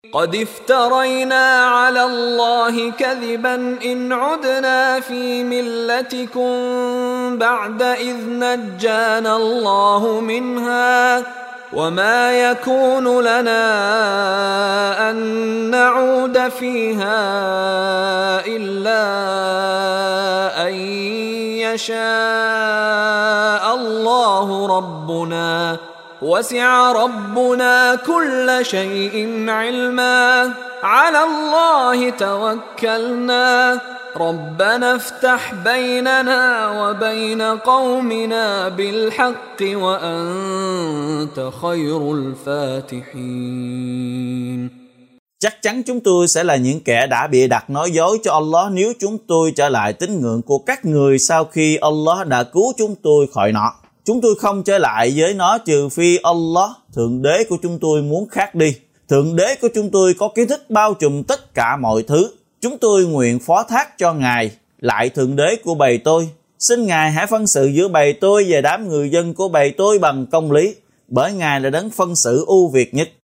قد افترينا على الله كذبا إن عدنا في ملتكم بعد إذ نجانا الله منها وما يكون لنا أن نعود فيها إلا أن يشاء الله ربنا وسع ربنا كل شيء علما على الله توكلنا ربنا افتح بيننا وبين قومنا بالحق وأنت خير الفاتحين. Chắc chắn chúng tôi sẽ là những kẻ đã bịa đặt nói dối cho Allah nếu chúng tôi trở lại tín ngưỡng của các người sau khi Allah đã cứu chúng tôi khỏi nó. Chúng tôi không trở lại với nó trừ phi Allah, Thượng Đế của chúng tôi muốn khác đi. Thượng Đế của chúng tôi có kiến thức bao trùm tất cả mọi thứ. Chúng tôi nguyện phó thác cho Ngài, lại Thượng Đế của bầy tôi. Xin Ngài hãy phân xử giữa bầy tôi và đám người dân của bầy tôi bằng công lý, bởi Ngài là đấng phân xử ưu việt nhất.